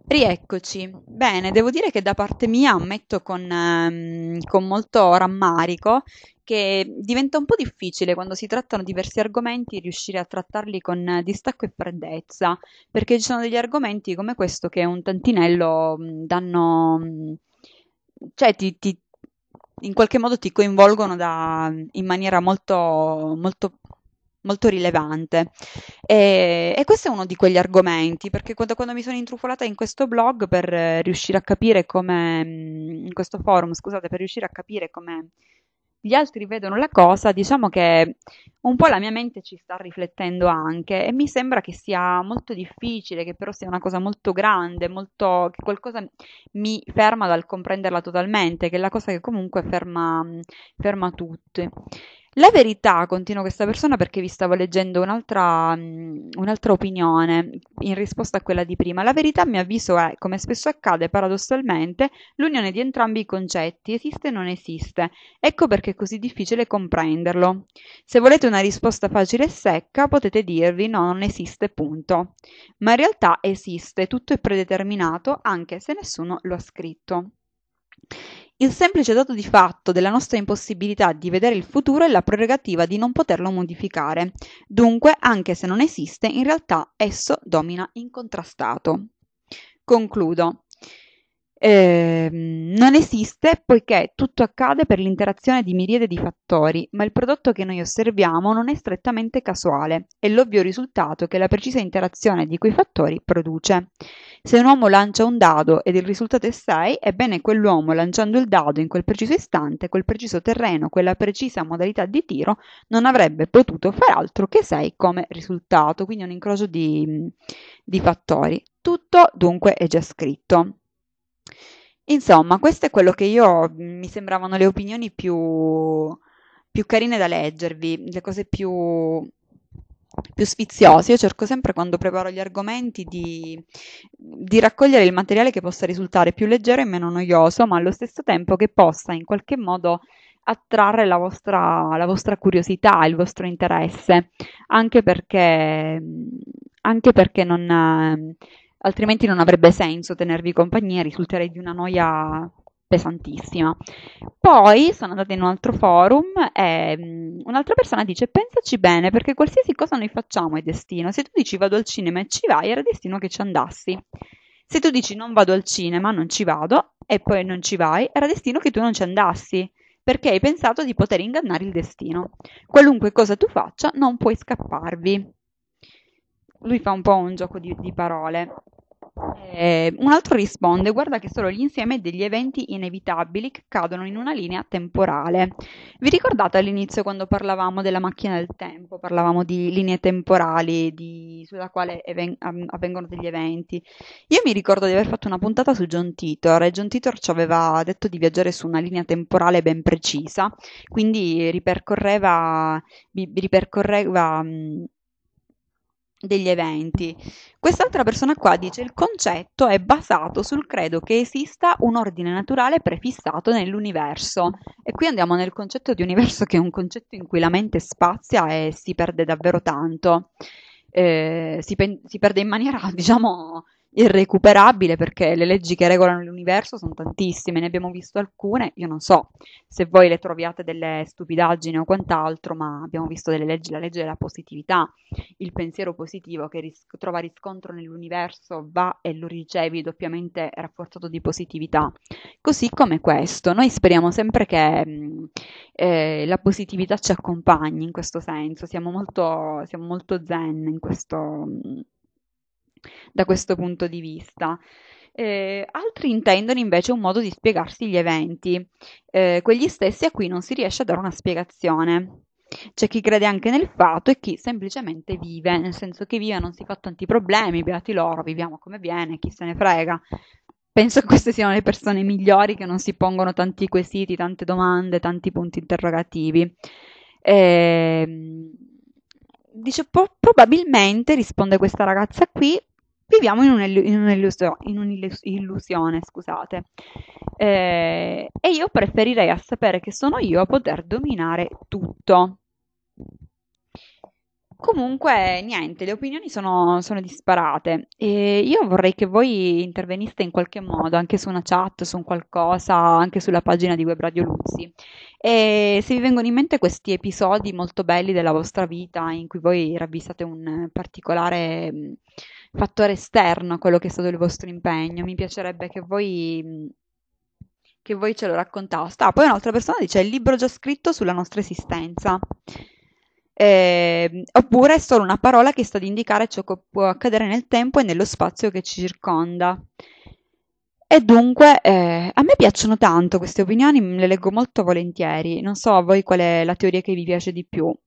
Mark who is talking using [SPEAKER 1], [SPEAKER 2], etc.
[SPEAKER 1] Rieccoci. Bene, devo dire che da parte mia ammetto con molto rammarico che diventa un po' difficile quando si trattano diversi argomenti riuscire a trattarli con distacco e freddezza, perché ci sono degli argomenti come questo che un tantinello danno, cioè in qualche modo ti coinvolgono in maniera molto rilevante. E questo è uno di quegli argomenti, perché quando mi sono intrufolata in questo blog per riuscire a capire come, in questo forum, scusate, per riuscire a capire come gli altri vedono la cosa, diciamo che un po' la mia mente ci sta riflettendo anche e mi sembra che sia molto difficile, che però sia una cosa molto grande, che qualcosa mi ferma dal comprenderla totalmente, che è la cosa che comunque ferma tutti. La verità, continua questa persona perché vi stavo leggendo un'altra opinione in risposta a quella di prima. La verità, a mio avviso, è, come spesso accade paradossalmente, l'unione di entrambi i concetti, esiste e non esiste. Ecco perché è così difficile comprenderlo. Se volete una risposta facile e secca, potete dirvi no, non esiste, punto. Ma in realtà esiste, tutto è predeterminato, anche se nessuno lo ha scritto. Il semplice dato di fatto della nostra impossibilità di vedere il futuro è la prerogativa di non poterlo modificare. Dunque, anche se non esiste, in realtà esso domina incontrastato. Concludo. Non esiste poiché tutto accade per l'interazione di miriade di fattori, ma il prodotto che noi osserviamo non è strettamente casuale, è l'ovvio risultato che la precisa interazione di quei fattori produce. Se un uomo lancia un dado ed il risultato è 6, ebbene quell'uomo lanciando il dado in quel preciso istante, quel preciso terreno, quella precisa modalità di tiro, non avrebbe potuto far altro che 6 come risultato, quindi un incrocio di fattori. Tutto dunque è già scritto. Insomma, questo è quello che io mi sembravano le opinioni più carine da leggervi, le cose più sfiziose. Io cerco sempre quando preparo gli argomenti di raccogliere il materiale che possa risultare più leggero e meno noioso, ma allo stesso tempo che possa in qualche modo attrarre la vostra curiosità, il vostro interesse, anche perché, anche perché altrimenti non avrebbe senso tenervi compagnia, risulterei di una noia pesantissima. Poi sono andata in un altro forum e un'altra persona dice: pensaci bene, perché qualsiasi cosa noi facciamo è destino. Se tu dici vado al cinema e ci vai, era destino che ci andassi. Se tu dici non vado al cinema, non ci vado, e poi non ci vai, era destino che tu non ci andassi, perché hai pensato di poter ingannare il destino. Qualunque cosa tu faccia, non puoi scapparvi. Lui fa un po' un gioco di parole. Un altro risponde: guarda che sono l'insieme degli eventi inevitabili che cadono in una linea temporale. Vi ricordate all'inizio quando parlavamo della macchina del tempo? Parlavamo di linee temporali sulla quale avvengono degli eventi. Io mi ricordo di aver fatto una puntata su John Titor e John Titor ci aveva detto di viaggiare su una linea temporale ben precisa, quindi ripercorreva degli eventi. Quest'altra persona qua dice: il concetto è basato sul credo che esista un ordine naturale prefissato nell'universo. E qui andiamo nel concetto di universo, che è un concetto in cui la mente spazia e si perde davvero tanto. Si perde in maniera, diciamo, irrecuperabile, perché le leggi che regolano l'universo sono tantissime, ne abbiamo visto alcune. Io non so se voi le troviate delle stupidaggini o quant'altro, ma abbiamo visto delle leggi, la legge della positività, il pensiero positivo che trova riscontro nell'universo, va e lo ricevi doppiamente rafforzato di positività. Così come questo, noi speriamo sempre che la positività ci accompagni in questo senso, siamo molto zen da questo punto di vista. Altri intendono invece un modo di spiegarsi gli eventi, quegli stessi a cui non si riesce a dare una spiegazione. C'è chi crede anche nel fato e chi semplicemente vive, nel senso che vive, non si fa tanti problemi, beati loro, viviamo come viene, chi se ne frega. Penso che queste siano le persone migliori che non si pongono tanti quesiti, tante domande, tanti punti interrogativi. Ehm, Dice: probabilmente, risponde questa ragazza qui, viviamo in un'illusione, scusate. E io preferirei a sapere che sono io a poter dominare tutto. Comunque, niente, le opinioni sono disparate e io vorrei che voi interveniste in qualche modo, anche su una chat, su un qualcosa, anche sulla pagina di Web Radio Luzzi. E se vi vengono in mente questi episodi molto belli della vostra vita in cui voi ravvisate un particolare fattore esterno a quello che è stato il vostro impegno, mi piacerebbe che voi ce lo raccontaste. Ah, poi un'altra persona dice il libro già scritto sulla nostra esistenza. Oppure è solo una parola che sta ad indicare ciò che può accadere nel tempo e nello spazio che ci circonda. E dunque, a me piacciono tanto queste opinioni, le leggo molto volentieri. Non so a voi qual è la teoria che vi piace di più.